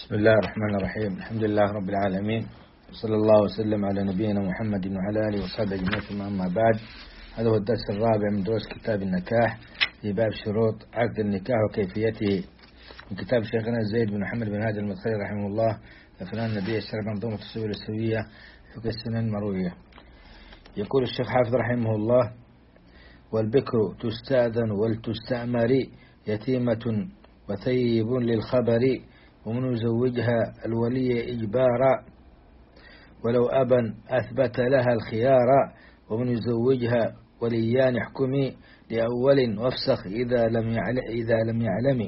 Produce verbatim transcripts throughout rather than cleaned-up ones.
بسم الله الرحمن الرحيم. الحمد لله رب العالمين، صلى الله وسلم على نبينا محمد وعلى آله وصحبه أجمعين. أما بعد، هذا هو الدرس الرابع من دروس كتاب النكاح في باب شروط عقد النكاح وكيفيته، من كتاب شيخنا زيد بن محمد بن هادي المدخلي رحمه الله لفنان النبي الشرف منظومة السبل السوية في السنن المروية. يقول الشيخ حافظ رحمه الله: والبكر تستأذن ولتستأمر يتيمة وثيب للخبر، ومن يزوجها الولي إجبارا ولو أبا أثبت لها الخيار، ومن يزوجها وليان احكمي لأول وافسخ إذا لم يعلم إذا لم يعلم.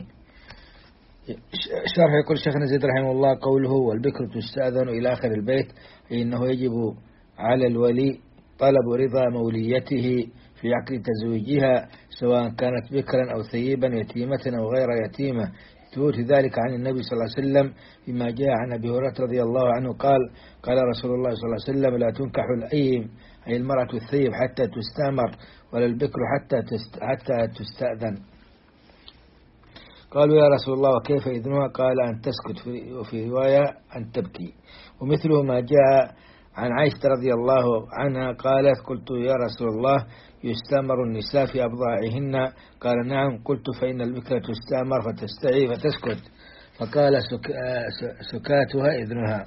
شرح يقول شيخنا زيد رحمه الله: قوله والبكر تستأذن إلى آخر البيت، إنه يجب على الولي طلب رضا موليته في عقد تزويجها، سواء كانت بكرا أو ثيبا يتيمة أو غير يتيمة، ثبوت ذلك عن النبي صلى الله عليه وسلم فيما جاء عن أبي هريرة رضي الله عنه قال: قال رسول الله صلى الله عليه وسلم: لا تنكح الأيم أي المرأة الثيب حتى تستأمر، ولا البكر حتى تست حتى تستأذن. قالوا: يا رسول الله وكيف إذنها؟ قال: أن تسكت، وفي رواية أن تبكي. ومثله ما جاء عن عائشة رضي الله عنها قالت: قلت يا رسول الله يستأمر النساء في أبضاعهن؟ قال: نعم. قلت: فإن البكرة تستأمر فتستعي فتسكت، فقال: سك... سكاتها إذنها.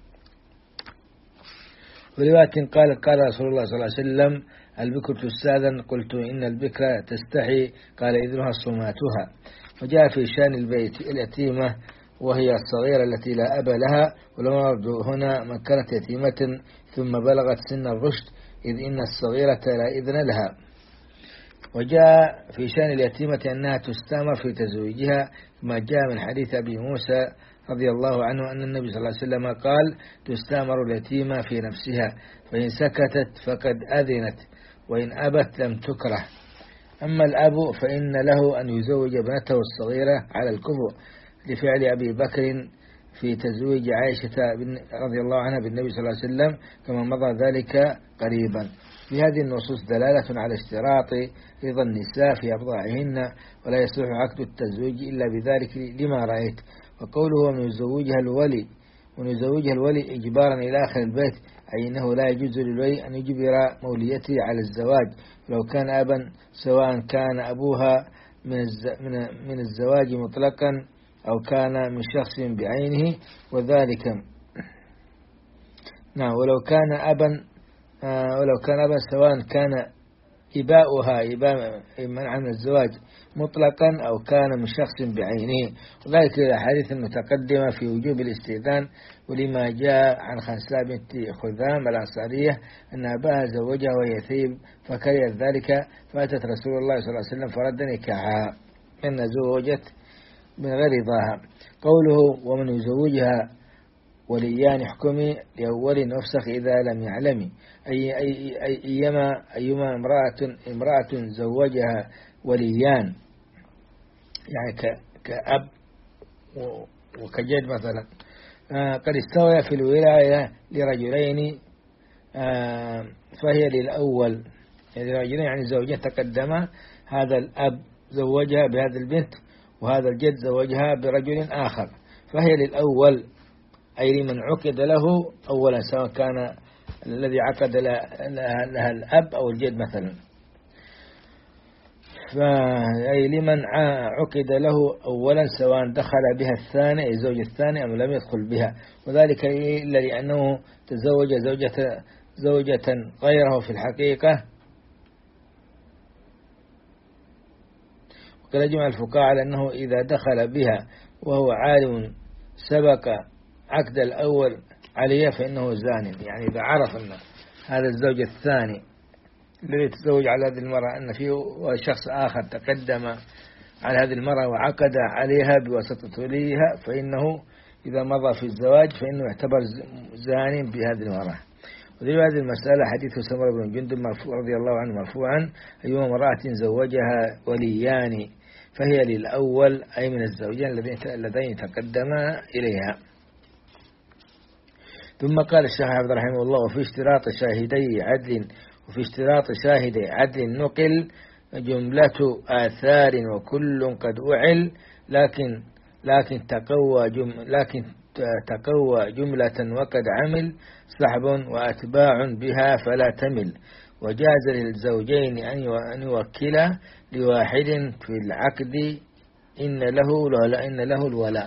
ورواية قال: قال رسول الله صلى الله عليه وسلم: البكرة تستأذن. قلت: إن البكرة تستحي؟ قال: إذنها صماتها. وجاء في شان البيت اليتيمة وهي الصغيرة التي لا أب لها، والمراد هنا من كانت يتيمة ثم بلغت سن الرشد، إذ إن الصغيرة لا إذن لها. وجاء في شان اليتيمة أنها تستأمر في تزويجها، ما جاء من حديث أبي موسى رضي الله عنه أن النبي صلى الله عليه وسلم قال: تستأمر اليتيمة في نفسها، فإن سكتت فقد أذنت، وإن أبت لم تكره. أما الأب فإن له أن يزوج ابنته الصغيرة على الكفر، لفعل أبي بكر في تزويج عائشة رضي الله عنها بالنبي صلى الله عليه وسلم، كما مضى ذلك قريبا. في هذه النصوص دلالة على اشتراط رضا النساء في أبضاعهن، ولا يصح عقد التزويج إلا بذلك لما رأيت. وقوله من يزوجها الولي من يزوجها الولي إجبارا إلى آخر البيت، أي أنه لا يجوز للولي أن يجبر موليته على الزواج لو كان أبا، سواء كان أبوها من من الزواج مطلقا أو كان من شخص بعينه، وذلك نعم ولو كان أبا آه ولو كان أبا سواء كان إباؤها إباء منع من الزواج مطلقا أو كان من شخص بعينه، وذلك الأحاديث المتقدمة في وجوب الاستئذان، ولما جاء عن خنساء بنت خذام الأنصارية أن أباها زوجها وهي ثيب فكرهت ذلك، فأتت رسول الله صلى الله عليه وسلم فرد نكاحها أن زوجت من غير رضاها. قوله ومن يزوجها وليان احكمي لأول وافسخ إذا لم يعلم، أي أي أي أيما أيما امرأة امرأة زوجها وليان، يعني كأب وكجد مثلا، آه قد استوى في الولاية لرجلين، آه فهي للأول، يعني رجلين يعني زوجين تقدما، هذا الأب زوجها بهذا البنت، وهذا الجد زوجها برجل آخر، فهي للأول، أي لمن عقد له أولا، سواء كان الذي عقد لها الأب أو الجد مثلا، أي لمن عقد له أولا سواء دخل بها الثاني أي زوج الثاني أم لم يدخل بها، وذلك إلا لأنه تزوج زوجة زوجة غيره في الحقيقة. وقد أجمع الفقهاء على أنه إذا دخل بها وهو عالم سبق عقد الأول عليه فإنه زان، يعني إذا عرف أن هذا الزوج الثاني الذي يتزوج على هذه المرأة أن فيه شخص آخر تقدم على هذه المرأة وعقد عليها بواسطة وليها، فإنه إذا مضى في الزواج فإنه يعتبر زان بهذه المرأة. ودليل هذه المسألة حديث سمرة بن جندب مرفوع رضي الله عنه مرفوعا: أيما امرأة زوجها وليان فهي للأول، أي من الزوجين اللذين تقدما إليها. ثم قال الشيخ حافظ رحمه الله: وفي اشتراط شاهدي عدل وفي اشتراط شاهدي عدل نقل جملة آثار وكل قد أعل، لكن لكن تقوى جم لكن تقوى جملة وقد عمل سحب وأتباع بها فلا تمل. وجاز للزوجين أن يوكلا لواحد في العقد إن له إن له الولاء.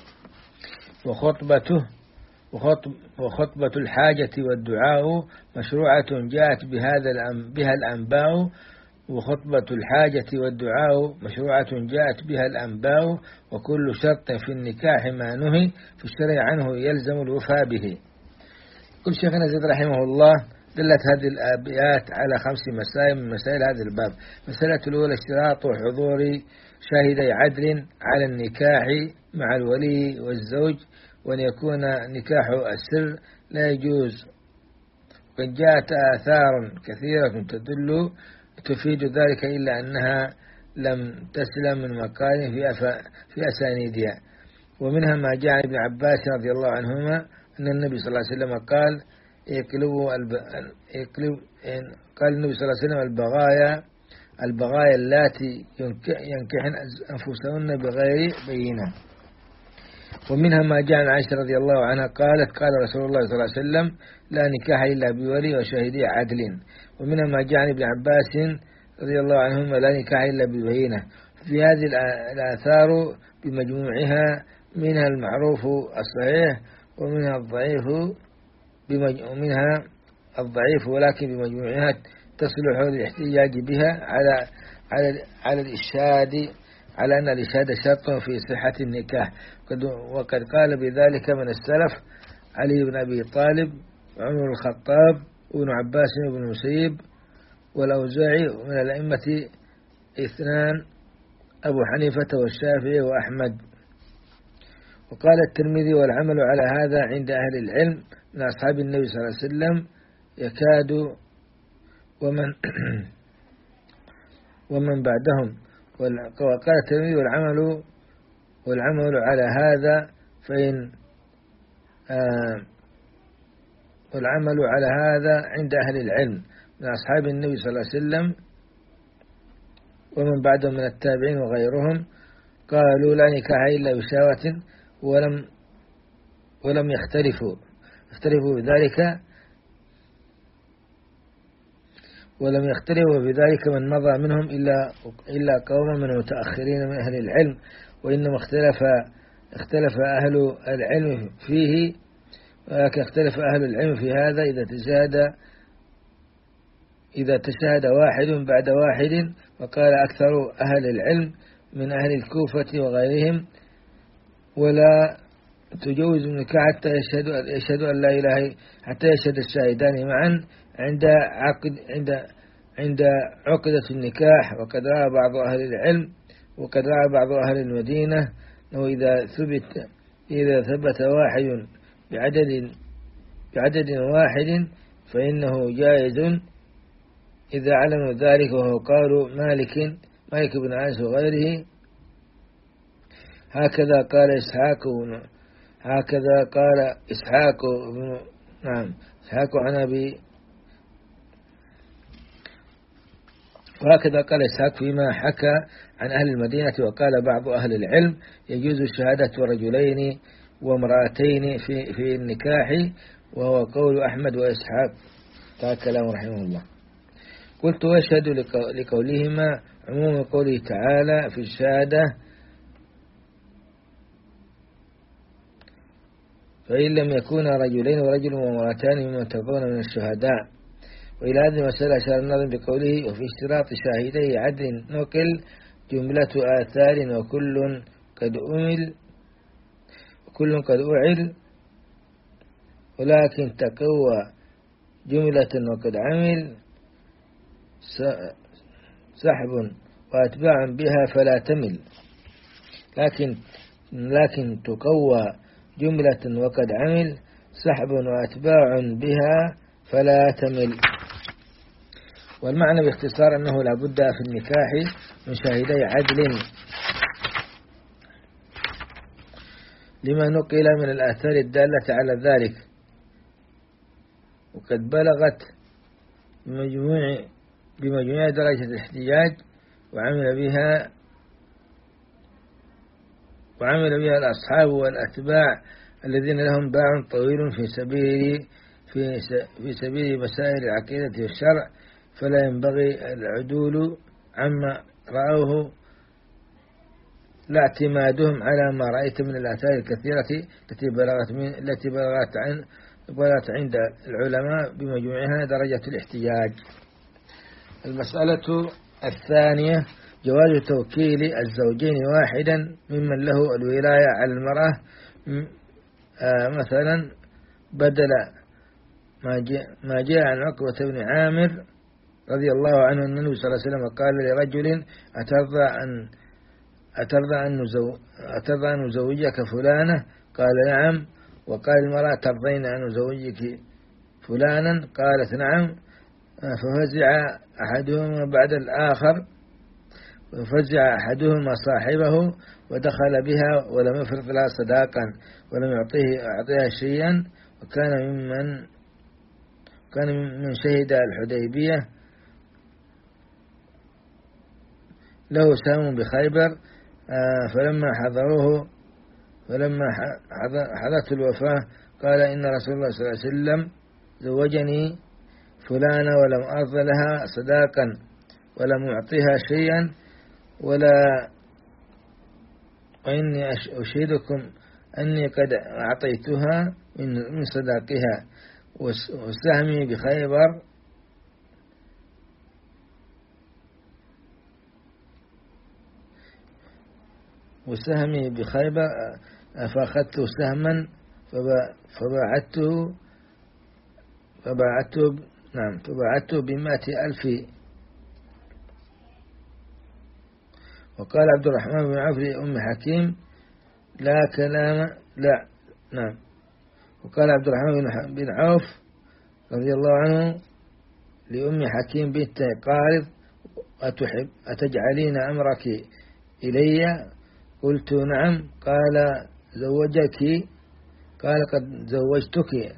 وخطبته وخطب وخطبة الحاجة والدعاء مشروعة جاءت بهذا بها الأنباء. وخطبة الحاجة والدعاء مشروعة جاءت بها الأنباء. وكل شرط في النكاح ما نهي في الشرع عنه يلزم الوفاء به. كل شيخنا زيد رحمه الله دلت هذه الآيات على خمس مسائل من مسائل هذا الباب. مسألة الأولى اشتراط حضور شاهدي عدل على النكاح مع الولي والزوج، وأن يكون نكاح السر لا يجوز. وقد جاءت آثار كثيرة تدل تفيد ذلك إلا أنها لم تسلم من مقال في في أسانيدها. ومنها ما جاء عن ابن عباس رضي الله عنهما أن النبي صلى الله عليه وسلم قال يقلبوا الب... يقلب... قال النبي صلى الله عليه وسلم البغايا البغايا اللاتي ينكحن أنفسهن بغير بينة. ومنها ما جاء عن عائشة رضي الله عنها قالت قال رسول الله صلى الله عليه وسلم لا نكاح إلا بولي وشاهدي عدل. ومنها ما جاء عن ابن عباس رضي الله عنهما لا نكاح إلا ببينة. في هذه الآثار بمجموعها منها المعروف الصحيح ومنها الضعيف ومنها الضعيف ولكن بمجموعها تصلح للاحتجاج بها على على على الإشهاد على أن الإشهاد شرط في صحة النكاح. وقد قال بذلك من السلف علي بن أبي طالب وعمر الخطاب وابن عباس وابن المسيب والأوزاعي، ومن الأئمة اثنان أبو حنيفة والشافعي وأحمد. وقال الترمذي والعمل على هذا عند أهل العلم من أصحاب النبي صلى الله عليه وسلم يكاد ومن ومن بعدهم. وقال الترمذي والعمل والعمل على هذا فإن آه والعمل على هذا عند أهل العلم من أصحاب النبي صلى الله عليه وسلم ومن بعدهم من التابعين وغيرهم قالوا لا نكاح إلا بشهوة ولم ولم يختلفوا اختلفوا بذلك ولم يختلفوا بذلك من مضى منهم إلا إلا قوم من المتأخرين من أهل العلم. وإنما اختلف اختلف أهل العلم فيه، ولكن اختلف أهل العلم في هذا إذا تشاهد إذا تشاهد واحد بعد واحد. وقال أكثر أهل العلم من أهل الكوفة وغيرهم ولا تجوز النكاح حتى يشهد يشهد أن لا إله حتى يشهد الشاهدان معا عند عقد عند عند عقدة النكاح. وقد رأى بعض أهل العلم وقد رأى بعض أهل المدينة أنه إذا ثبت إذا ثبت واحد بعدد بعدد واحد فإنه جائز إذا علموا ذلك، وهو قال مالك مالك بن أنس وغيره. هكذا قال إسحاق هكذا قال إسحاق بن نعم إسحاق عن أبي وهكذا قال إسحاق فيما حكى عن أهل المدينة. وقال بعض أهل العلم يجوز شهادة رجلين وامرأتين في في النكاح، وهو قول أحمد وإسحاق. قال كلام رحمه الله. قلت واشهد لقولهما عموم قوله تعالى في الشهادة فإن لم يكون رجلين ورجل وامرأتان ممن ترضون من الشهداء. وإلى هذه المسألة أشار الناظم بقوله وفي اشتراط شاهدي عدل نقل جملة آثار وكل قد أمل وكل قد أعل، ولكن تقوى جملة وقد عمل سحب وأتباع بها فلا تمل. لكن لكن تقوى جملة وقد عمل سحب وأتباع بها فلا تمل. والمعنى باختصار أنه لا بد في النكاح من شاهدي عدل لما نقل من الآثار الدالة على ذلك، وقد بلغت بمجموع بمجموع درجة الاحتجاج وعمل بها وعمل بها الأصحاب والأتباع الذين لهم باع طويل في سبيل في في سبيل مسائل العقيدة والشرع، فلا ينبغي العدول عما رأوه، لا اعتمادهم على ما رأيت من الآثار الكثيرة التي بلغت من التي بلغت عن بلغت عند العلماء بمجموعها درجة الاحتجاج. المسألة الثانية جواز توكيل الزوجين واحدا ممن له الولاية على المرأة، مثلا بدل ما جاء عن عقبة بن عامر رضي الله عنه أن النبي صلى الله عليه وسلم قال لرجل أترضى أن أترضى أن نزو أترضى أن نزوجك فلانة؟ قال نعم. وقال المرأة ترضين أن نزوجك فلانا؟ قالت نعم. ففزع أحدهما بعد الآخر ففزع أحدهما صاحبه ودخل بها ولم يفرض لها صداقا ولم يعطيه أعطيها شيئا، وكان ممن كان من شهد الحديبية له سهم بخيبر. فلما حضروه فلما حضرت الوفاة قال إن رسول الله صلى الله عليه وسلم زوجني فلانة ولم أرض لها صداقا ولم أعطيها شيئا، ولا وإني أشهدكم أني قد أعطيتها من صداقها وسهمي بخيبر وسهمي بخيبر فأخذت سهما فباعته فباعته نعم فباعته بمائة ألف. وقال عبد الرحمن بن عوف لأم حكيم لا كلام لا نعم وقال عبد الرحمن بن عوف رضي الله عنه لأم حكيم بنت قارض أتحب أتجعلين أمرك إلي؟ قلت نعم. قال زوجك؟ قال قد زوجتك.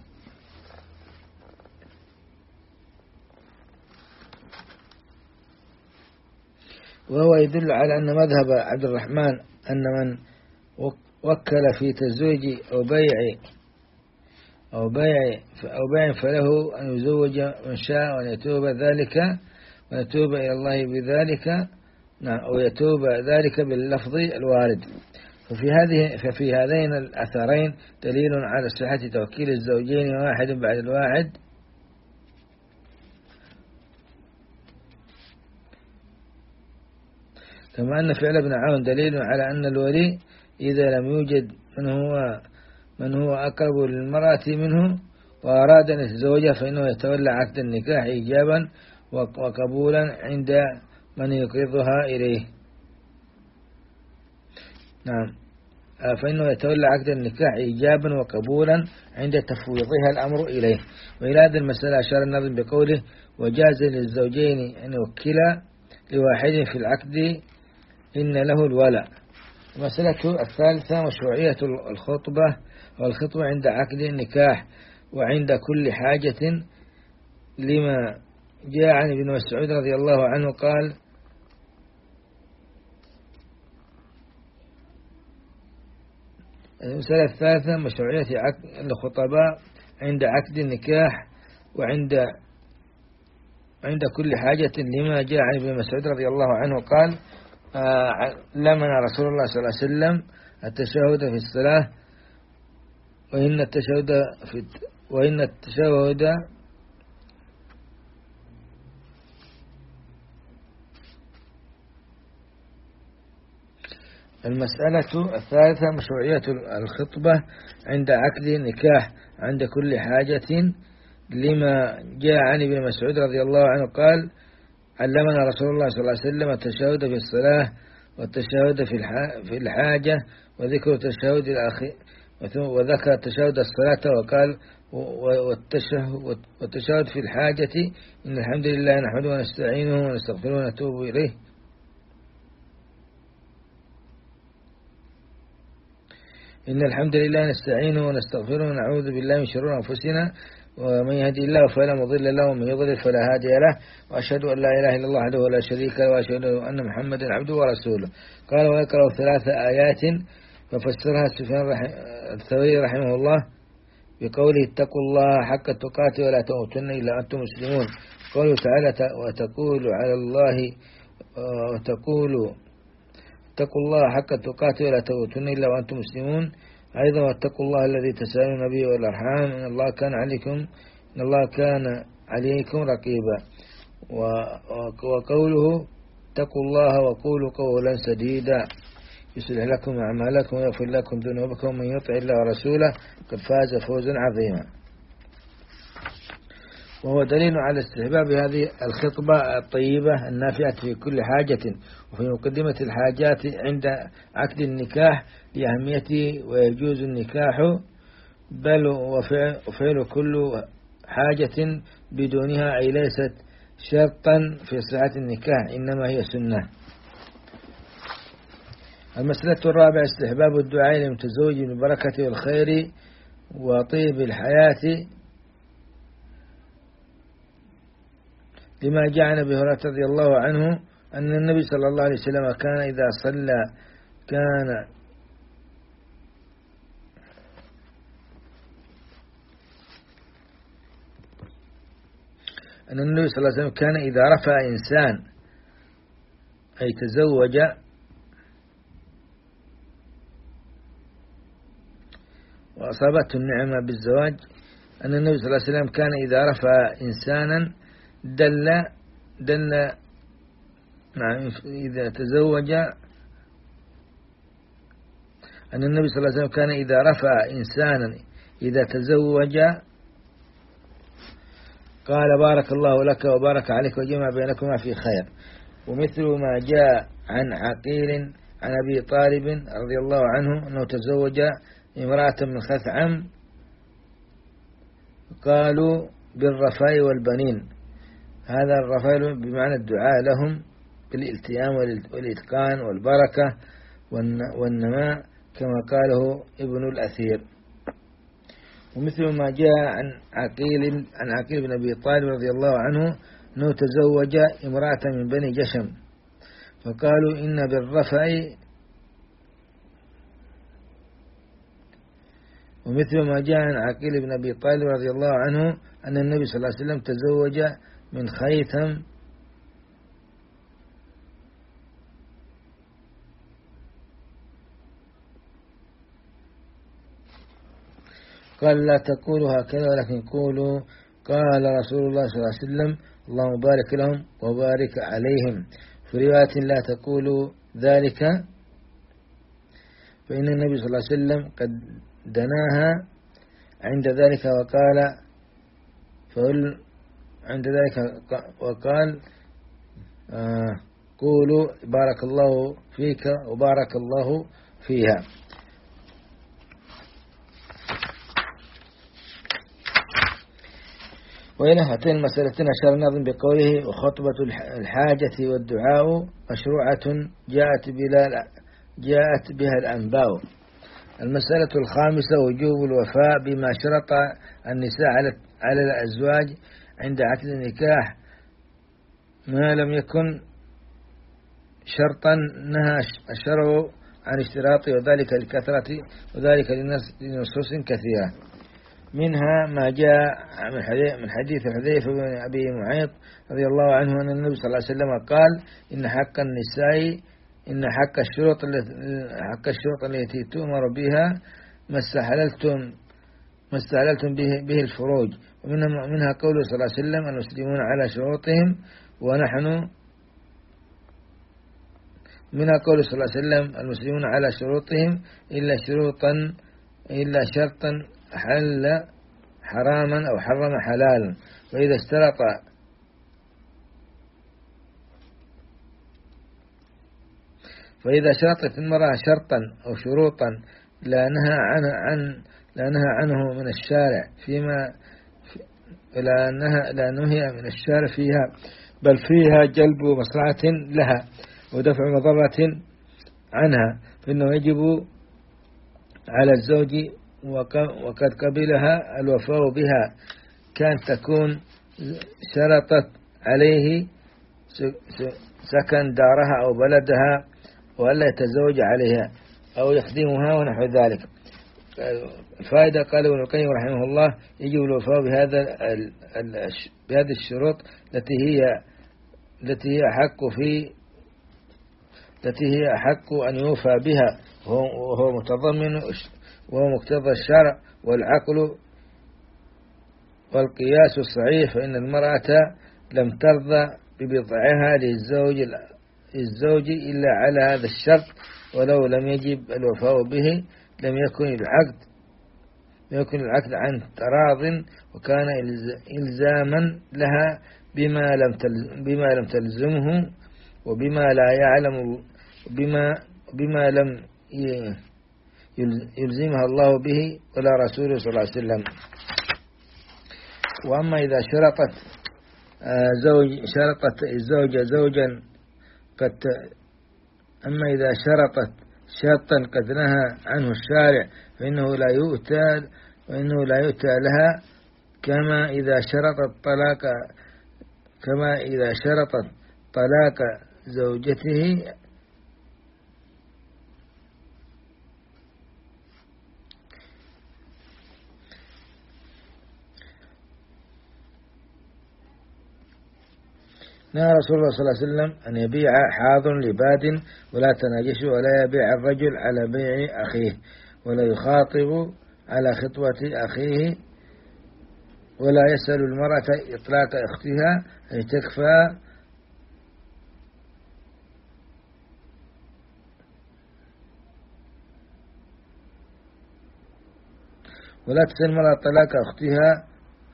وهو يدل على أن مذهب عبد الرحمن أن من وكل في تزويج أو بيع أو بيع أو بيع فله أن يزوج من شاء وأن يتوب ذلك ويتوب إلى الله بذلك، نعم، أو يتوب ذلك باللفظ الوارد. ففي هذه ففي هذين الأثرين دليل على صحة توكيل الزوجين واحد بعد الواحد، كما أن فعل ابن عون دليل على أن الولي إذا لم يوجد من هو من هو أقرب للمرأة منه وأراد أن يتزوجها فإنه يتولى عقد النكاح إيجابا وقبولا عند من يقرضها إليه. نعم، فإنه يتولى عقد النكاح إيجابا وقبولا عند تفويضها الأمر إليه. وإلى هذه المسألة أشار الناظم بقوله وجاز للزوجين أن يوكلا لواحد في العقد إن له الولاء. المسألة الثالثة مشروعية الخطبة والخطبة عند عقد النكاح وعند كل حاجة، لما جاء عن ابن مسعود رضي الله عنه قال المسألة الثالثة مشروعية الخطباء عند عقد النكاح وعند عند كل حاجة، لما جاء عن ابن مسعود رضي الله عنه قال علمنا رسول الله صلى الله عليه وسلم التشهد في الصلاة، وإن التشهد في وإن التشهد المسألة الثالثة مشروعية الخطبة عند عقد النكاح عند كل حاجة، لما جاء عن ابن مسعود رضي الله عنه قال علمنا رسول الله صلى الله عليه وسلم التشهد في الصلاة والتشهد في الحاجة وذكر التشهد الأخير وذكر تشهد الصلاة وقال والتشهد في الحاجة إن الحمد لله نحمده ونستعينه ونستغفره ونتوب إليه. إن الحمد لله نستعينه ونستغفره ونعوذ بالله من شرور أنفسنا ومن يهدي الله فلا مضل له ومن يضلل فلا هادي له، وأشهد أن لا إله إلا الله وحده لا شريك له وأشهد أن محمدا عبده ورسوله. قال ويقرأ ثلاث آيات ففسرها سفيان الثوري رحمه الله بقوله اتقوا الله حق تقاته ولا تموتن إلا أنتم مسلمون. قوله تعالى وتقول على الله وتقولوا اتقوا الله حق تقاته ولا تموتن إلا وأنتم مسلمون. أيضا واتقوا الله الذي تسألون به والأرحام إن الله كان عليكم إن الله كان عليكم رقيبا. وقوله اتقوا الله وقولوا قولا سديدا يصلح لكم أعمالكم ويغفر لكم ذنوبكم من يطع الله ورسوله قد فاز فوزا عظيما. وهو دليل على استحباب هذه الخطبة الطيبة النافعة في كل حاجة وفي مقدمة الحاجات عند عقد النكاح لأهميته، ويجوز النكاح بل وفعل كل حاجة بدونها، أي ليست شرطا في صحة النكاح إنما هي سنة. المسألة الرابعة استحباب الدعاء للمتزوج بالبركة والخير وطيب الحياة، لما جاء عن أبي هريرة رضي الله عنه أن النبي صلى الله عليه وسلم كان إذا صلى كان أن النبي صلى الله عليه وسلم كان إذا رفع إنسان أي تزوج وأصابته النعمة بالزواج، أن النبي صلى الله عليه وسلم كان إذا رفع إنسانا دل دل نعم إذا تزوج أن النبي صلى الله عليه وسلم كان إذا رفع إنسانا إذا تزوج قال بارك الله لك وبارك عليك وجمع بينكما في خير. ومثل ما جاء عن عقيل عن أبي طالب رضي الله عنه أنه تزوج امرأة من خثعم قالوا بالرفاء والبنين. هذا الرفاء بمعنى الدعاء لهم بالالتئام والإتقان والبركة والنماء كما قاله ابن الأثير. ومثل ما جاء عن عقيل عن عقيل بن أبي طالب رضي الله عنه أنه تزوج امرأة من بني جشم فقالوا إن بالرفع. ومثل ما جاء عن عقيل بن أبي طالب رضي الله عنه أن النبي صلى الله عليه وسلم تزوج من خيثم قال لا تقولوا هكذا ولكن قولوا قال رسول الله صلى الله عليه وسلم اللهم بارك لهم وبارك عليهم. في رواية لا تقولوا ذلك فإن النبي صلى الله عليه وسلم قد دناها عند ذلك وقال فقل عند ذلك وقال آه قولوا بارك الله فيك وبارك الله فيها. وإلى هاتين المسألتين أشار الناظم بقوله وخطبة الحاجة والدعاء مشروعة جاءت بلا جاءت بها الأنباء. المسألة الخامسة وجوب الوفاء بما شرط النساء على على الأزواج عند عقد النكاح ما لم يكن شرطا نهى الشرع عن اشتراطه وذلك لكثرة وذلك لنصوص كثيرة، منها ما جاء من حديث حذيفة بن أبي معيط رضي الله عنه أن النبي صلى الله عليه وسلم قال إن حق النساء إن حق الشروط حق الشروط التي تؤمر بها ما استحللتم ما استحللتم به, به الفروج. ومنها منها قوله صلى الله عليه وسلم المسلمون على شروطهم ونحن منها قوله صلى الله عليه وسلم المسلمون على شروطهم إلا شروطا إلا شرطا حل حراما أو حرم حلالا. وإذا اشترط فإذا شرطت المرأة شرطا أو شروطا لا نهى عنه عن لا نهى عنه من الشارع فيما لا نهى لا نهي من الشارع فيها بل فيها جلب مصلحة لها ودفع مضرة عنها فإنه يجب على الزوج وقد قبلها الوفاء بها كان تكون شرطت عليه سكن دارها أو بلدها ولا يتزوج عليها أو يخدمها ونحو ذلك. الفائدة قال ابن القيم رحمه الله يجب الوفاء بهذا بهذه الشروط التي هي التي هي أحق في التي هي أحق أن يوفى بها، وهو متضمن وهو مقتضى الشرع والعقل والقياس الصحيح. فإن المرأة لم ترضى ببضعها للزوج الزوج إلا على هذا الشرط، ولو لم يجب الوفاء به لم يكن العقد لم يكن العقد عن تراض، وكان إلزاما لها بما لم بما لم تلزمه وبما لا يعلم بما بما لم يلزمها الله به ولا رسوله صلى الله عليه وسلم. وأما إذا شرطت زوج شرطت الزوجة زوجا قد أما إذا شرطت شرطا قد نهى عنه الشارع فإنه لا يؤتى وإنه لا يؤتى لها، كما إذا شرطت طلاق كما إذا شرطت طلاق زوجته نهى رسول الله صلى الله عليه وسلم أن يبيع حاضر لباد ولا تناجشوا، ولا يبيع الرجل على بيع أخيه، ولا يخاطب على خطوة أخيه، ولا يسأل المرأة إطلاق أختها أي تكفى ولا تسأل المرأة طلاق أختها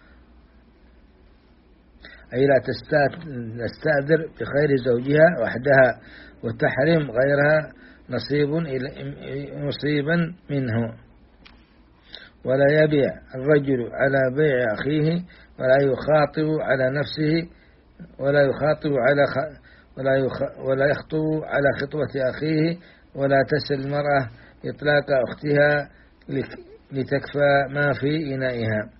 أي لا تستأذر بخير زوجها وحدها، وتحرم غيرها نصيب نصيبا منه. ولا يبيع الرجل على بيع أخيه، ولا يخاطب على نفسه، ولا يخاطب على خ... ولا, يخ... ولا يخطب على خطوة أخيه، ولا تسأل المرأة إطلاق أختها لتكفى ما في إنائها.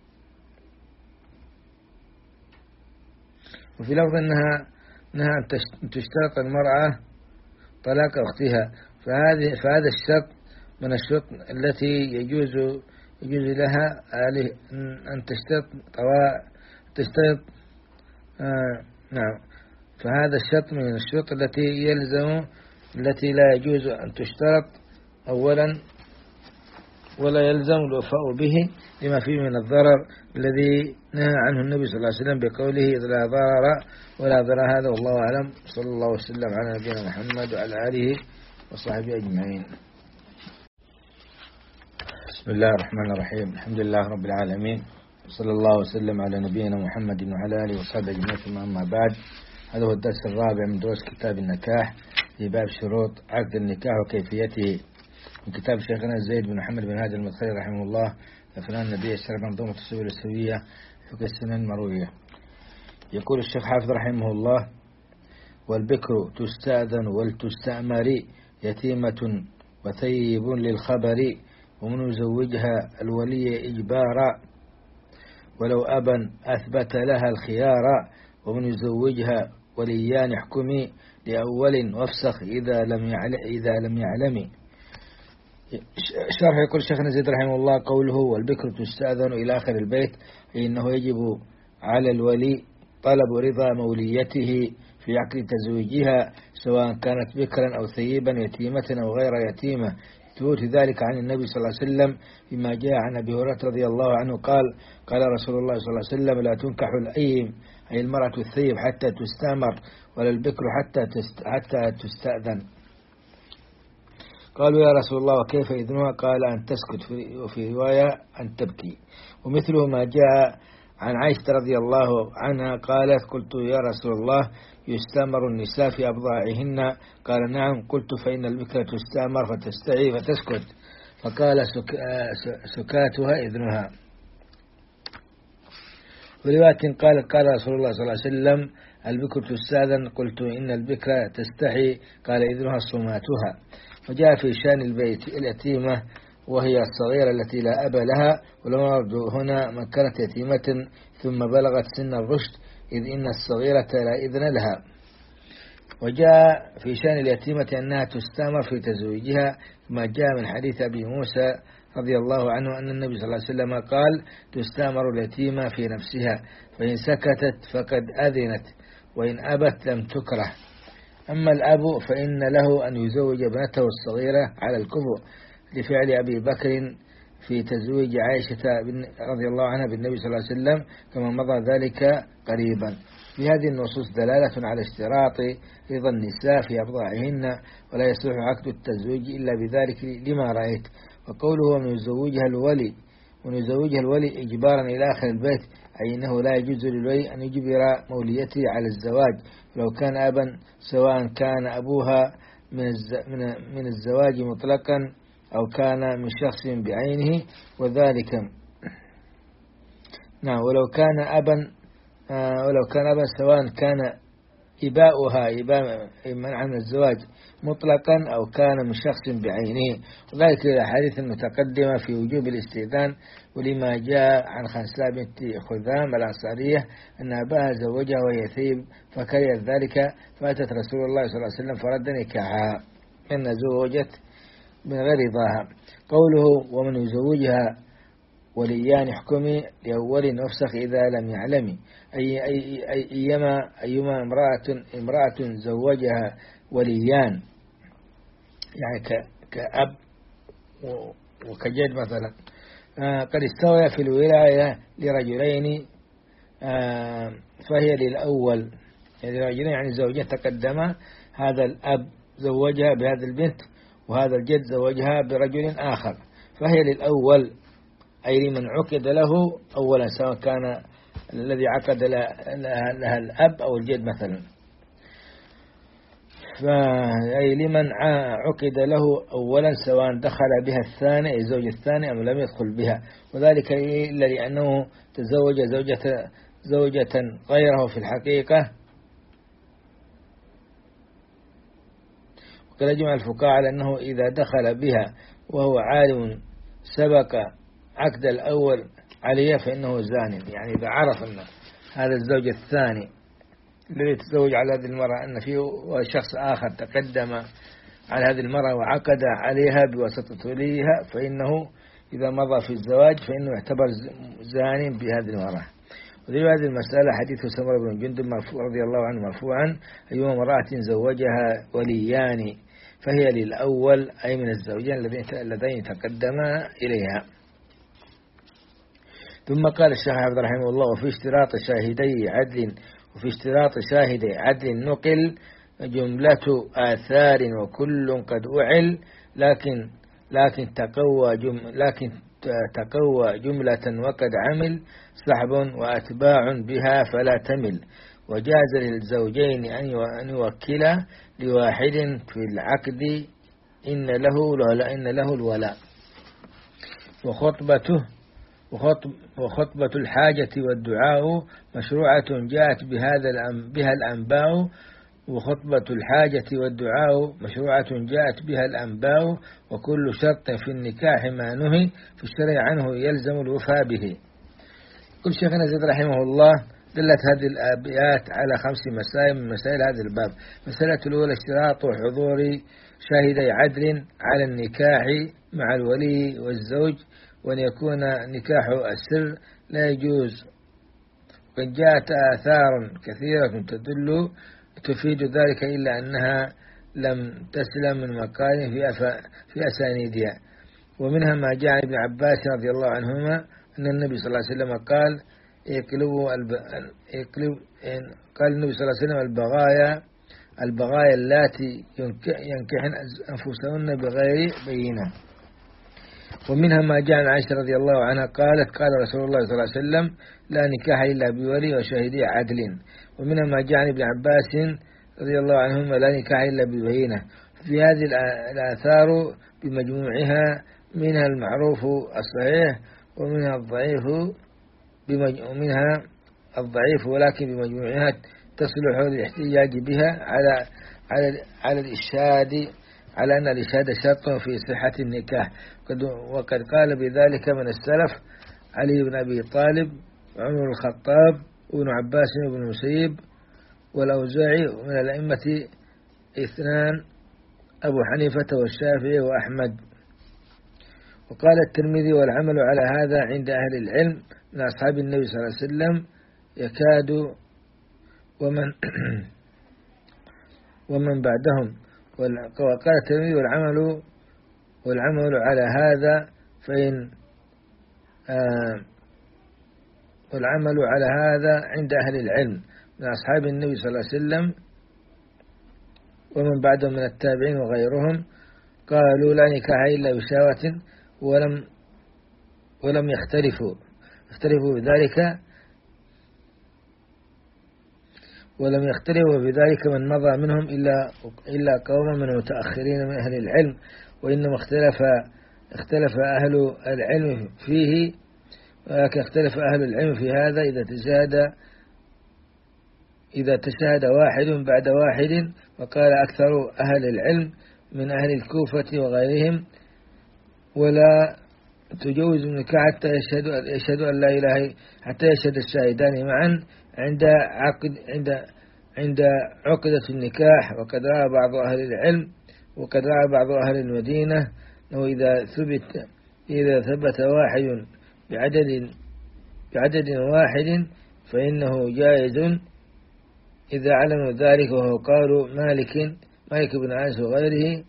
وفي لفظ أنها أنها أن تشترط المرأة طلاق أختها، فهذه فهذا الشرط من الشروط التي يجوز يجوز لها أن تشترط طوا تشترط آه نعم فهذا الشرط من الشروط التي يلزم التي لا يجوز أن تشترط أولا، ولا يلزم الوفاء به لما فيه من الضرر الذي نهى عنه النبي صلى الله عليه وسلم بقوله لا ضرر ولا ضرر. هذا والله أعلم، صلى الله وسلم على نبينا محمد وعلى آله وصحبه أجمعين. بسم الله الرحمن الرحيم، الحمد لله رب العالمين، صلى الله وسلم على نبينا محمد وعلى آله وصحبه أجمعين. ثم أما بعد، هذا هو الدرس الرابع من دروس كتاب النكاح في باب شروط عقد النكاح وكيفيته، من كتاب شيخنا زيد بن محمد بن هادي المدخلي رحمه الله لفنان النبي الشرع منظومة السبل السوية في السنن المروية. يقول الشيخ حافظ رحمه الله: والبكر تستأذن ولتستأمر يتيمة وثيب للخبر، ومن يزوجها الولي إجبارا ولو أبا أثبت لها الخيار، ومن يزوجها وليان حكمي لأول وافسخ إذا لم يعلم إذا لم يعلم. شرح يقول شيخنا زيد رحمه الله: قوله والبكر تستأذن إلى آخر البيت، إنه يجب على الولي طلب رضا موليته في عقد تزويجها، سواء كانت بكرا أو ثيبا يتيمة أو غير يتيمة، ثبوت ذلك عن النبي صلى الله عليه وسلم فيما جاء عن أبي هريرة رضي الله عنه قال: قال رسول الله صلى الله عليه وسلم: لا تنكح الأيم أي المرأة الثيب حتى تستأمر، ولا البكر حتى حتى تستأذن. قالوا: يا رسول الله وكيف إذنها؟ قال: أن تسكت، وفي رواية أن تبكي. ومثله ما جاء عن عائشة رضي الله عنها قالت: قلت يا رسول الله يستأمر النساء في أبضاعهن؟ قال: نعم. قلت: فإن البكرة تستأمر فتستعي فتسكت. فقال: سك... سكاتها إذنها. ورواية قال: قال رسول الله صلى الله عليه وسلم: البكر تستأذن. قلت: إن البكرة تستحي؟ قال: إذنها صماتها. وجاء في شان البيت اليتيمة وهي الصغيرة التي لا أب لها، والمراد هنا من كانت يتيمة ثم بلغت سن الرشد، إذ إن الصغيرة لا إذن لها. وجاء في شأن اليتيمة أنها تستأمر في تزويجها، كما جاء من حديث أبي موسى رضي الله عنه أن النبي صلى الله عليه وسلم قال: تستأمر اليتيمة في نفسها، فإن سكتت فقد أذنت، وإن أبت لم تكره. أما الأب فإن له أن يزوج ابنته الصغيرة على الكفر، لفعل أبي بكر في تزويج عائشة رضي الله عنها بالنبي صلى الله عليه وسلم، كما مضى ذلك قريبا. في هذه النصوص دلالة على اشتراط رضا النساء في أبضاعهن، ولا يصح عقد التزويج إلا بذلك لما رأيت. وقوله من يزوجها الولي ومن يزوجها الولي إجبارا إلى آخر البيت، أي أنه لا يجوز للولي أن يجبر موليته على الزواج لو كان أبا، سواء كان أبوها من الزواج مطلقا أو كان من شخص بعينه، وذلك نعم ولو كان أبا ولو كان أبا سواء كان إباؤها إباء منع من الزواج مطلقا أو كان من شخص بعينه، وذلك الأحاديث المتقدمة في وجوب الاستئذان، ولما جاء عن خنساء بنت خذام الأنصارية أن أباها زوجها وهي ثيب فكرهت ذلك، فأتت رسول الله صلى الله عليه وسلم فرد نكاحها أن زوجت من غير رضاها. قوله ومن يزوجها وليان حكمي لأول أفسخ إذا لم يعلمي، أي أي أي أيما أيما امرأة امرأة زوجها وليان، يعني كأب وكجد مثلا، آه قد استوى في الولاية لرجلين، آه فهي للأول، يعني رجلين يعني زوجين تقدما، هذا الأب زوجها بهذه البنت وهذا الجد زوجها برجل آخر، فهي للأول أي لمن عقد له أولا، سواء كان الذي عقد لها الأب أو الجد مثلا، أي لمن عقد له أولا سواء دخل بها الثاني الزوج الثاني أم لم يدخل بها، وذلك إلا لأنه تزوج زوجة, زوجة غيره في الحقيقة. وقد أجمع الفقهاء على أنه إذا دخل بها وهو عالم سبق عقد الأول عليه فإنه زان، يعني إذا عرف أن هذا الزوج الثاني الذي تزوج على هذه المرأة أن فيه شخص آخر تقدم على هذه المرأة وعقد عليها بواسطة وليها، فإنه إذا مضى في الزواج فإنه يعتبر زان بهذه المرأة. ودليل هذه المسألة حديث سمرة بن جندب مرفوع رضي الله عنه مرفوعا: أيما امرأة زوجها وليان فهي للأول، أي من الزوجين اللذين تقدما إليها. ثم قال الشيخ حافظ رحمه الله: وفي اشتراط شاهدي عدل وفي اشتراط شاهدي عدل نقل جملة آثار وكل قد أعل، لكن لكن تقوى جم لكن تقوى جملة وقد عمل سحب وأتباع بها فلا تمل، وجاز للزوجين أن يوكلا لواحد في العقد إن له إن له الولاء. وخطبته وخطب وخطبة الحاجة والدعاء مشروعة جاءت بهذا بها الأنباء وخطبة الحاجة والدعاء مشروعة جاءت بها الأنباء وكل شرط في النكاح ما نهي في الشرع عنه يلزم الوفاء به. كل شيخنا زيد رحمه الله دلت هذه الآيات على خمس مسائل من مسائل هذا الباب. مسألة الأولى اشتراط حضور شاهدي عدل على النكاح مع الولي والزوج، وأن يكون نكاح السر لا يجوز. وقد جاءت آثار كثيرة تدل تفيد ذلك إلا أنها لم تسلم من مقال في في أسانيدها. ومنها ما جاء عن ابن عباس رضي الله عنهما أن النبي صلى الله عليه وسلم قال: يقلبوا الب... يقلب... قال النبي صلى الله عليه وسلم: البغايا البغايا اللاتي ينكحن أنفسهن بغير بينة. ومنها ما جاء عن عائشة رضي الله عنها قالت: قال رسول الله صلى الله عليه وسلم: لا نكاح إلا بولي وشاهدي عدل. ومنها ما جاء عن ابن عباس رضي الله عنهما: لا نكاح إلا ببينة. في هذه الآثار بمجموعها منها المعروف الصحيح ومنها الضعيف ومنها الضعيف ولكن بمجموعها تصلح الاحتجاج بها على على على الإشهاد على أن الإشهاد شرط في صحة النكاح. وقد قال بذلك من السلف علي بن أبي طالب وعمر الخطاب وابن عباس وابن المسيب والأوزاعي ومن الأئمة اثنان أبو حنيفة والشافعي وأحمد. وقال الترمذي: والعمل على هذا عند أهل العلم من أصحاب النبي صلى الله عليه وسلم يكاد ومن ومن بعدهم. وقال الترمذي: والعمل والعمل على هذا فإن آه والعمل على هذا عند أهل العلم من أصحاب النبي صلى الله عليه وسلم ومن بعدهم من التابعين وغيرهم، قالوا: لا نكاح إلا بشهوة، ولم ولم يختلفوا اختلفوا بذلك ولم يختلفوا بذلك من مضى منهم إلا إلا قوم من المتأخرين من أهل العلم، وإنما اختلف اختلف أهل العلم فيه، ولكن اختلف أهل العلم في هذا إذا تشاهد إذا تشاهد واحد بعد واحد. وقال أكثر أهل العلم من أهل الكوفة وغيرهم: ولا تجوز النكاح حتى يشهد يشهد أن لا إله حتى يشهد الشاهدان معا عند عقد عند عند عقدة النكاح. وقد رأى بعض أهل العلم وقد رأى بعض أهل المدينة أنه إذا ثبت إذا ثبت واحد بعدد بعدد واحد فإنه جائز إذا علموا ذلك، وهو قال مالك مالك بن أنس وغيره.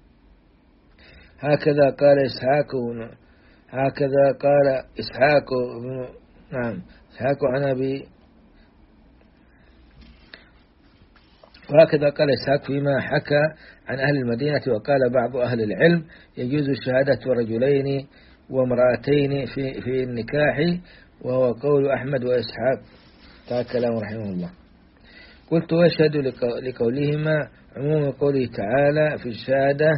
هكذا قال إسحاق هكذا قال إسحاق بن نعم إسحاق عن أبي وهكذا قال إسحاق فيما حكى عن أهل المدينة. وقال بعض أهل العلم: يجوز شهادة رجلين وامرأتين في في النكاح، وهو قول أحمد وإسحاق. قال كلام رحمه الله. قلت: واشهد لقولهما عموم قوله تعالى في الشهادة: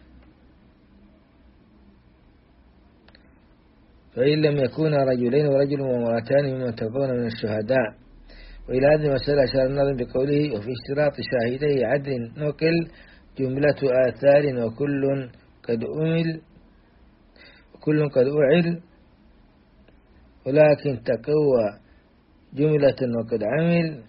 فإن لم يكونا رجلين ورجل وامرأتان ممن ترضون من الشهداء. وإلى هذه المسألة أشار الناظم بقوله: وفي اشتراط شاهدي عدل نقل جملة آثار وكل قد أمل وكل قد أعل، ولكن تقوى جملة وقد عمل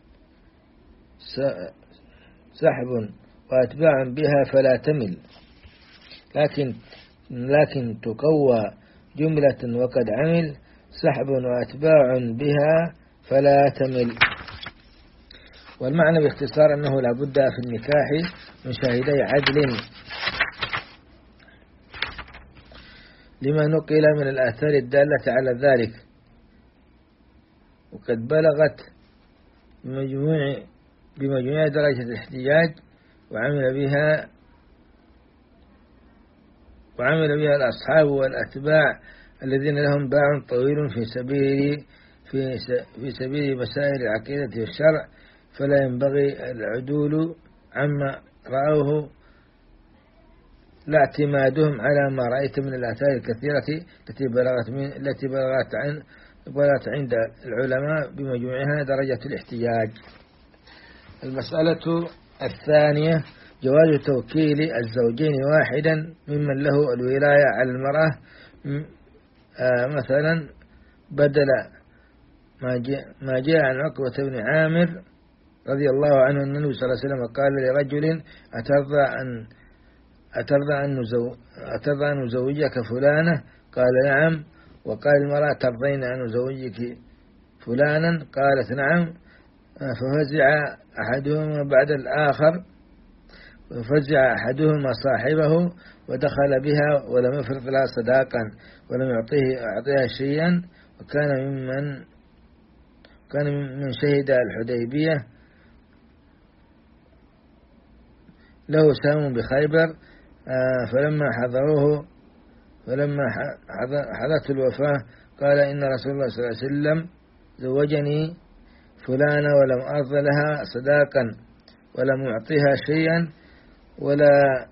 سحب وأتباع بها فلا تمل. لكن لكن تقوى جملة وقد عمل سحب وأتباع بها فلا تمل. والمعنى باختصار أنه لا بد في النكاح من شاهدي عدل لما نقل من الآثار الدالة على ذلك، وقد بلغت بمجموع بمجموع درجة الاحتجاج وعمل بها وعمل بها الأصحاب والأتباع الذين لهم باع طويل في سبيل في في سبيل مسائل العقيدة والشرع، فلا ينبغي العدول عما رأوه، لا اعتمادهم على ما رأيت من الآثار الكثيرة التي بلغت من التي بلغت عن بلغت عند العلماء بمجموعها درجة الاحتجاج. المسألة الثانية: جواز توكيل الزوجين واحدا ممن له الولاية على المرأة، مثلا بدل ما جاء عن عقبة بن عامر رضي الله عنه أن النبي صلى الله عليه وسلم قال لرجل: أترضى أن أترضى أن نزو أترضى أن نزوجك فلانة؟ قال: نعم. وقال المرأة: ترضين أن نزوجك فلانا؟ قالت: نعم. ففزع أحدهما بعد الآخر ففزع أحدهما صاحبه ودخل بها ولم يفرض لها صداقا ولم يعطيه أعطيها شيئا، وكان ممن كان من شهد الحديبية له سهم بخيبر. فلما حضروه فلما حضرت الوفاة قال: إن رسول الله صلى الله عليه وسلم زوجني فلانة ولم أرض لها صداقا ولم أعطيها شيئا، ولا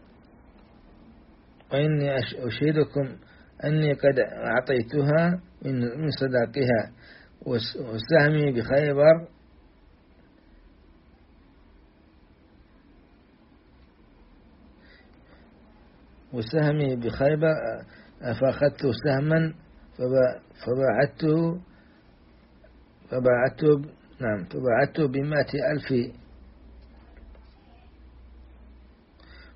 وإني أشهدكم أني قد أعطيتها من صداقها وسهمي بخيبر وسهمي بخيبر فأخذت سهما فباعته فباعته نعم فباعته بمائة ألف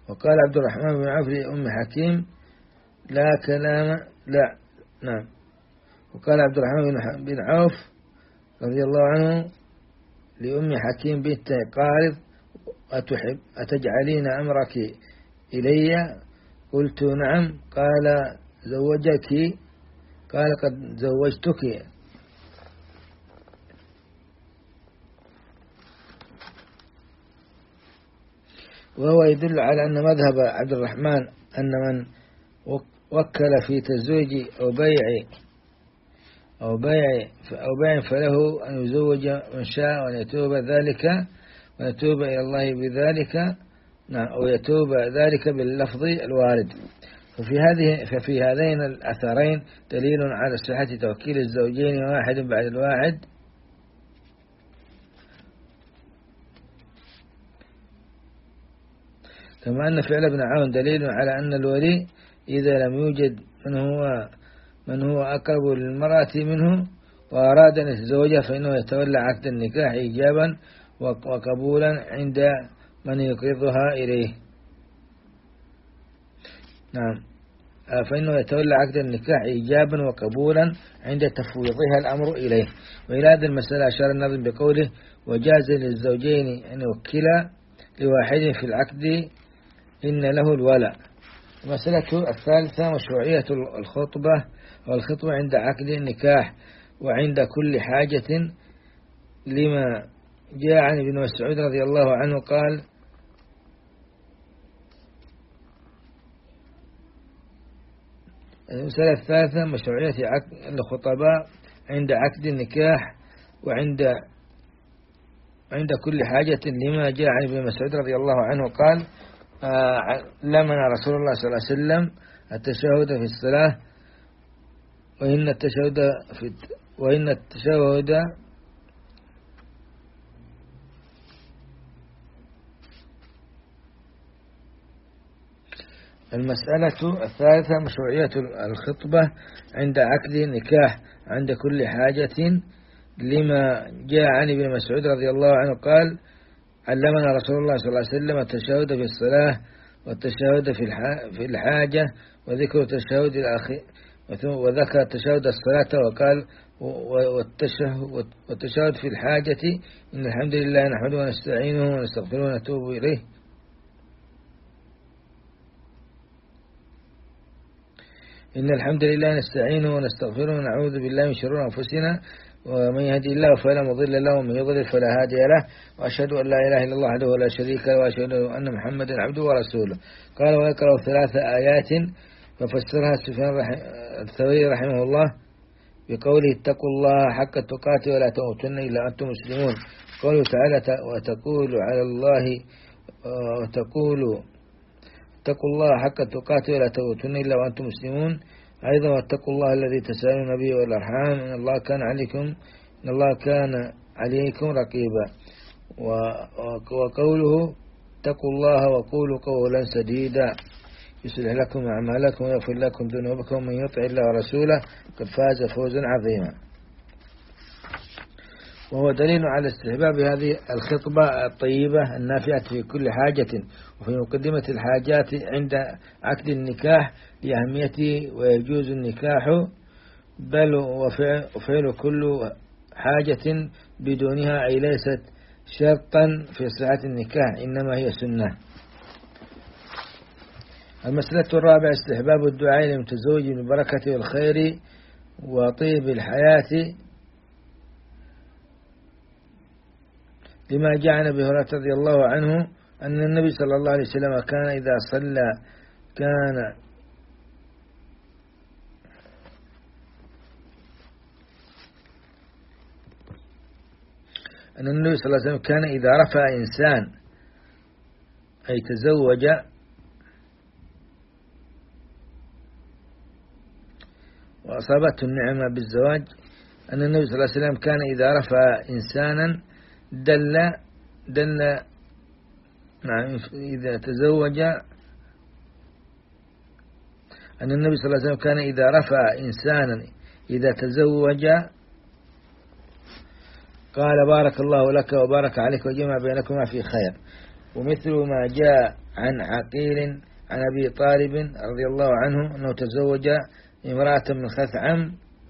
وقال عبد الرحمن بن عوف لأم حكيم لا كلام لا نعم وقال عبد الرحمن بن عوف رضي الله عنه لأم حكيم بنت قارض أتحب أتجعلين أمرك إلي؟ قلت نعم. قال زوجك؟ قال قد زوجتك. وهو يدل على أن مذهب عبد الرحمن أن من وكل في تزويج أو بيع أو بيع أو بيع فله أن يزوج من شاء وأن يتوب ذلك ويتوب إلى الله بذلك نعم أو يتوب ذلك باللفظ الوارد. ففي هذه ففي هذين الأثرين دليل على صحة توكيل الزوجين واحد بعد الواحد كما أن فعل ابن عون دليل على أن الولي إذا لم يوجد من هو من هو أقرب للمرأة منه وأراد أن يتزوجها فإنه يتولى عقد النكاح إيجابا وقبولا عند من يقرضها إليه. نعم فإنه يتولى عقد النكاح إيجابا وقبولا عند تفويضها الأمر إليه. وإلى هذه المسألة أشار الناظم بقوله وجاز للزوجين أن يوكلا لواحد في العقد إن له الولاء. المسألة الثالثة مشروعية الخطبة والخطبة عند عقد النكاح وعند كل حاجة لما جاء عن ابن مسعود رضي الله عنه قال المسألة الثالثة مشروعية الخطباء عند عقد النكاح وعند عند كل حاجة لما جاء عن ابن مسعود رضي الله عنه قال لمنا رسول الله صلى الله عليه وسلم التشهد في الصلاة وإن التشهد في وإن التشهد المسألة الثالثة مشروعية الخطبة عند عقد النكاح عند كل حاجة لما جاء عن ابن مسعود رضي الله عنه قال علمنا رسول الله صلى الله عليه وسلم التشهد في الصلاة والتشهد في الحاجة وذكر التشهد الأخير وذكر التشهد الصلاة وقال والتشهد في الحاجة إن الحمد لله نحمده ونستعينه ونستغفره ونتوب إليه. إن الحمد لله نستعينه ونستغفره ونعوذ بالله من شرور أنفسنا ومن يهدي الله فلا مضل له ومن يضلل فلا هادي له وأشهد أن لا إله إلا الله وحده لا شريك له وأشهد أن محمدا عبده ورسوله. قال ويقرأ ثلاث آيات ففسرها سفيان الثوري رحمه الله بقوله اتقوا الله حق التقاته ولا تموتن إلا أنتم مسلمون. قوله تعالى وتقول على الله وتقول اتقوا الله حق التقاته ولا تموتن إلا وأنتم مسلمون. أيضا واتقوا الله الذي تسألون به والأرحام إن الله كان عليكم إن الله كان عليكم رقيبا. وقوله اتقوا الله وقولوا قولا سديدا يصلح لكم أعمالكم ويغفر لكم ذنوبكم ومن يطع الله ورسوله قد فاز فوزا عظيما. وهو دليل على استحباب هذه الخطبة الطيبة النافعة في كل حاجة وفي مقدمة الحاجات عند عقد النكاح لأهميته ويجوز النكاح بل وفعل كل حاجة بدونها أي ليست شرطا في صحة النكاح إنما هي سنة. المسألة الرابعة استحباب الدعاء للمتزوج بالبركة والخير وطيب الحياة لما جاء عن أبي هريرة رضي الله عنه أن النبي صلى الله عليه وسلم كان إذا صلى كان أن النبي صلى الله عليه وسلم كان إذا رفع إنسان أي تزوج وأصابته النعمة بالزواج أن النبي صلى الله عليه وسلم كان إذا رفع إنسانا دل دل نعم إذا تزوج أن النبي صلى الله عليه وسلم كان إذا رفع إنسانا إذا تزوج قال بارك الله لك وبارك عليك وجمع بينكما في خير. ومثل ما جاء عن عقيل عن أبي طالب رضي الله عنه أنه تزوج امرأة من خثعم،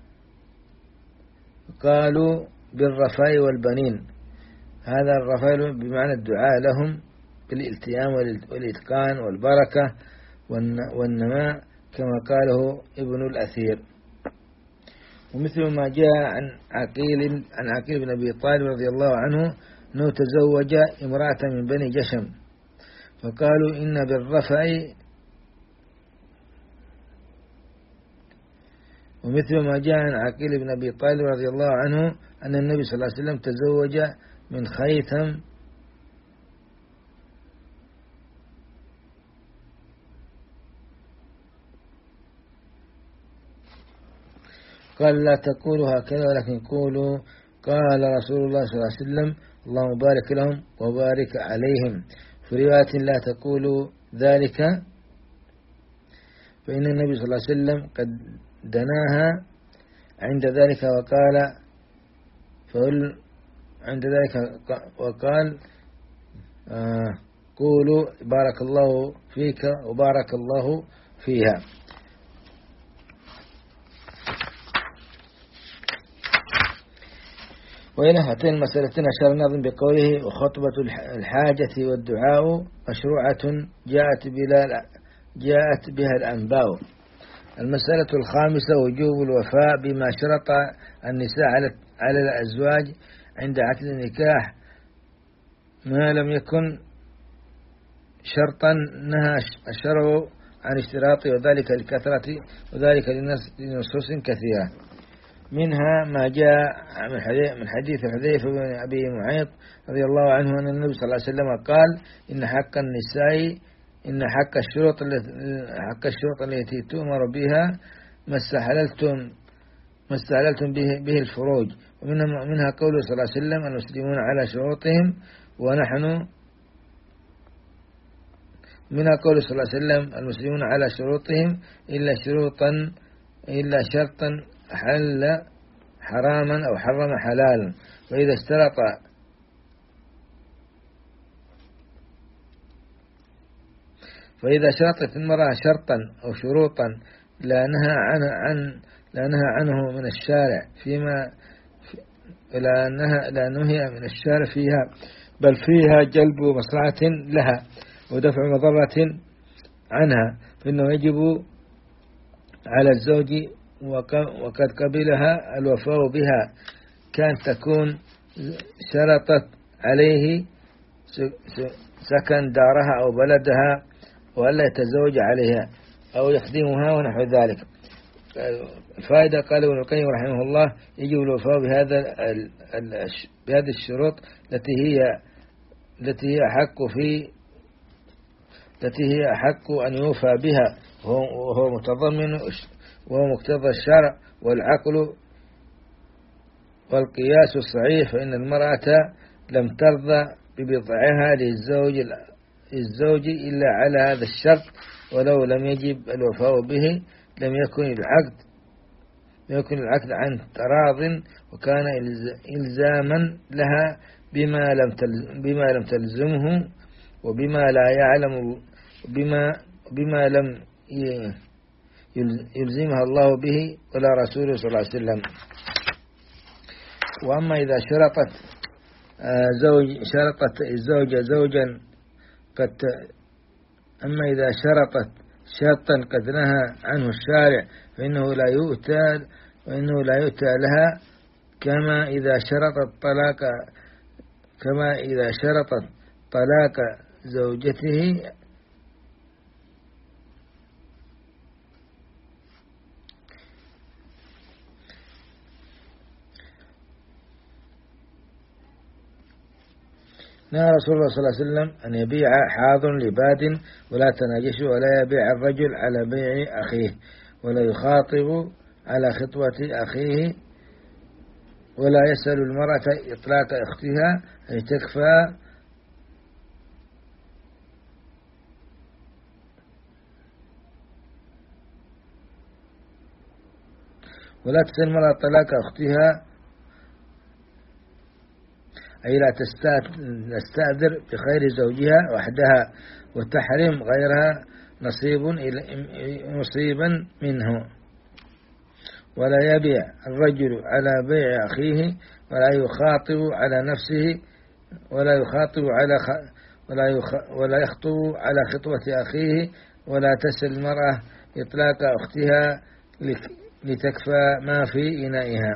قالوا بالرفاء والبنين. هذا الرفاء بمعنى الدعاء لهم بالالتئام والإتقان والبركة والنماء كما قاله ابن الأثير. ومثل ما جاء عن عقيل عن عقيل بن أبي طالب رضي الله عنه أنه تزوج امرأة من بني جشم، فقالوا إن بالرفع. ومثل ما جاء عن عقيل بن أبي طالب رضي الله عنه أن النبي صلى الله عليه وسلم تزوج من خيثم قال لا تقولوا هكذا ولكن قولوا قال رسول الله صلى الله عليه وسلم اللهم بارك لهم وبارك عليهم. في رواية لا تقولوا ذلك، فإن النبي صلى الله عليه وسلم قد دناها عند ذلك وقال فقل عند ذلك وقال آه قولوا بارك الله فيك وبارك الله فيها. وإلى هاتين المسألتين أشار الناظم بقوله وخطبة الحاجة والدعاء مشروعة جاءت بلا جاءت بها الأنباء. المسألة الخامسة وجوب الوفاء بما شرط النساء على على الأزواج عند عقد النكاح ما لم يكن شرطا نهى الشرع عن اشتراطه، وذلك لكثرة وذلك لنصوص كثيرة، منها ما جاء من حديث حذيفة بن أبي معيط رضي الله عنه أن النبي صلى الله عليه وسلم قال إن حق النساء إن حق الشروط التي حق الشروط التي تؤمر بها ما استحللتم ما استحللتم به, به الفروج. ومنها منها قوله صلى الله عليه وسلم المسلمون على شروطهم ونحن منها قوله صلى الله عليه وسلم المسلمون على شروطهم إلا شروطا إلا شرطا حل حراما أو حرم حلالا. وإذا اشترط فإذا شرطت المرأة شرطا أو شروطا لا نهى عنه عن لا نهى عنه من الشارع فيما لا نهى لا نهي من الشارع فيها، بل فيها جلب مصلحة لها ودفع مضرة عنها، فإنه يجب على الزوج وقد قبلها الوفاء بها كان تكون شرطت عليه سكن دارها أو بلدها وألا يتزوج عليها أو يخدمها ونحو ذلك. الفائدة قال ابن القيم رحمه الله يجب الوفاء بهذا بهذه الشروط التي هي التي هي أحق في التي هي أحق أن يوفى بها، وهو متضمن وهو مقتضى الشرع والعقل والقياس الصحيح. فإن المرأة لم ترضى ببضعها للزوج الزوج إلا على هذا الشرط، ولو لم يجب الوفاء به لم يكن العقد لم يكن العقد عن تراض، وكان إلزاما لها بما لم بما لم تلزمه وبما لا يعلم بما بما لم يلزمها الله به ولا رسوله صلى الله عليه وسلم. وأما إذا شرطت زوج شرطت الزوجة زوجا قد أما إذا شرطت شرطا قد نهى عنه الشارع فإنه لا يؤتى وإنه لا يؤتى لها، كما إذا شرطت طلاق كما إذا شرطت طلاق زوجته نهى رسول الله صلى الله عليه وسلم أن يبيع حاضر لباد ولا تناجشوا، ولا يبيع الرجل على بيع أخيه، ولا يخاطب على خطوة أخيه، ولا يسأل المرأة إطلاق أختها أي تكفى ولا تسأل المرأة طلاق أختها أي لا تستأذر بخير زوجها وحدها وتحرم غيرها نصيب نصيبا منه. ولا يبيع الرجل على بيع أخيه، ولا يخاطب على نفسه، ولا يخاطب على خ... ولا يخ... ولا يخطب على خطوة أخيه، ولا تسل المرأة إطلاق أختها لتكفى ما في إنائها.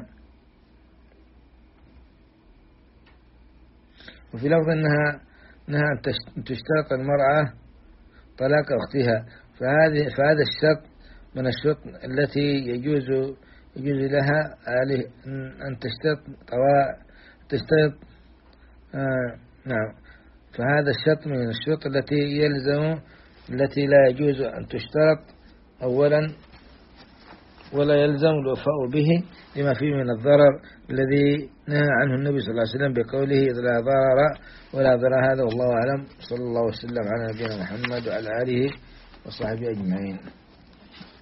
وفي لفظ أنها أنها أن تشترط المرأة طلاق أختها، فهذه فهذا الشرط من الشروط التي يجوز يجوز لها أن تشترط طوا تشترط آه نعم فهذا الشرط من الشروط التي يلزم التي لا يجوز أن تشترط أولا، ولا يلزم الوفاء به لما فيه من الضرر الذي نهى عنه النبي صلى الله عليه وسلم بقوله لا ضرر ولا ضرر. هذا والله أعلم، صلى الله وسلم على نبينا محمد وعلى آله وصحبه أجمعين.